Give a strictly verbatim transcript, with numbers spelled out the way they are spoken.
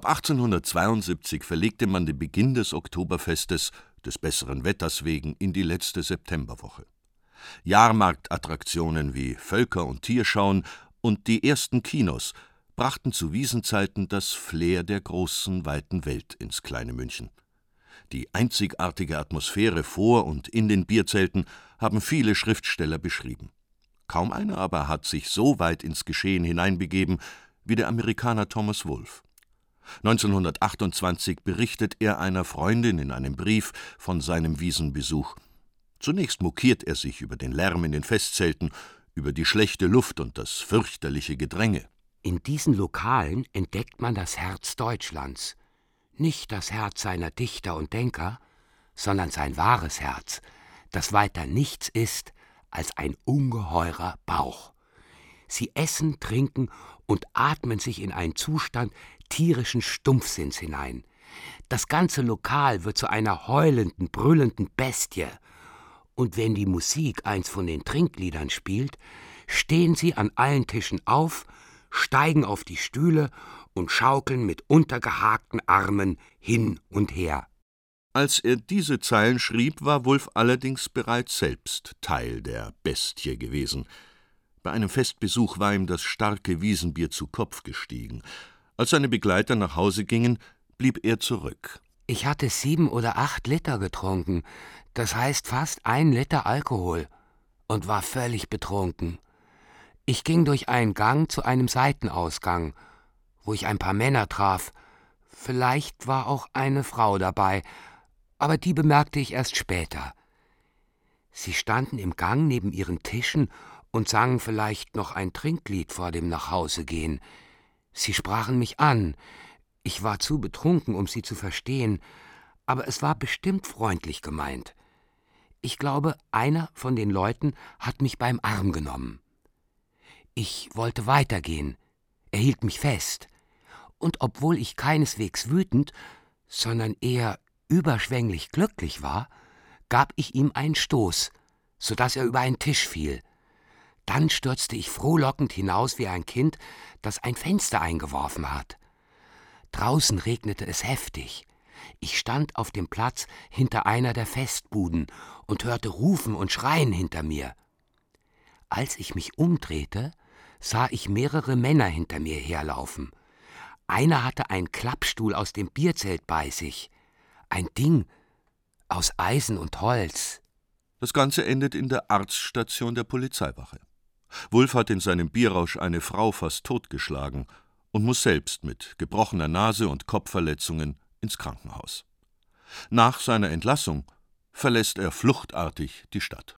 achtzehnhundertzweiundsiebzig verlegte man den Beginn des Oktoberfestes, des besseren Wetters wegen, in die letzte Septemberwoche. Jahrmarktattraktionen wie Völker- und Tierschauen und die ersten Kinos brachten zu Wiesenzeiten das Flair der großen, weiten Welt ins kleine München. Die einzigartige Atmosphäre vor und in den Bierzelten haben viele Schriftsteller beschrieben. Kaum einer aber hat sich so weit ins Geschehen hineinbegeben wie der Amerikaner Thomas Wolfe. neunzehnhundertachtundzwanzig berichtet er einer Freundin in einem Brief von seinem Wiesenbesuch. Zunächst mokiert er sich über den Lärm in den Festzelten, über die schlechte Luft und das fürchterliche Gedränge. In diesen Lokalen entdeckt man das Herz Deutschlands. Nicht das Herz seiner Dichter und Denker, sondern sein wahres Herz, das weiter nichts ist als ein ungeheurer Bauch. Sie essen, trinken und atmen sich in einen Zustand tierischen Stumpfsinns hinein. Das ganze Lokal wird zu einer heulenden, brüllenden Bestie. Und wenn die Musik eins von den Trinkliedern spielt, stehen sie an allen Tischen auf, steigen auf die Stühle und schaukeln mit untergehakten Armen hin und her. Als er diese Zeilen schrieb, war Wolfe allerdings bereits selbst Teil der Bestie gewesen. Bei einem Festbesuch war ihm das starke Wiesenbier zu Kopf gestiegen. Als seine Begleiter nach Hause gingen, blieb er zurück. Ich hatte sieben oder acht Liter getrunken, das heißt fast ein Liter Alkohol, und war völlig betrunken. Ich ging durch einen Gang zu einem Seitenausgang, wo ich ein paar Männer traf. Vielleicht war auch eine Frau dabei, aber die bemerkte ich erst später. Sie standen im Gang neben ihren Tischen und sangen vielleicht noch ein Trinklied vor dem Nachhausegehen. Sie sprachen mich an. Ich war zu betrunken, um sie zu verstehen, aber es war bestimmt freundlich gemeint. Ich glaube, einer von den Leuten hat mich beim Arm genommen. Ich wollte weitergehen. Er hielt mich fest. Und obwohl ich keineswegs wütend, sondern eher überschwänglich glücklich war, gab ich ihm einen Stoß, so dass er über einen Tisch fiel. Dann stürzte ich frohlockend hinaus wie ein Kind, das ein Fenster eingeworfen hat. Draußen regnete es heftig. Ich stand auf dem Platz hinter einer der Festbuden und hörte Rufen und Schreien hinter mir. Als ich mich umdrehte, sah ich mehrere Männer hinter mir herlaufen. Einer hatte einen Klappstuhl aus dem Bierzelt bei sich. Ein Ding aus Eisen und Holz. Das Ganze endet in der Arztstation der Polizeiwache. Wolfe hat in seinem Bierrausch eine Frau fast totgeschlagen und muss selbst mit gebrochener Nase und Kopfverletzungen ins Krankenhaus. Nach seiner Entlassung verlässt er fluchtartig die Stadt.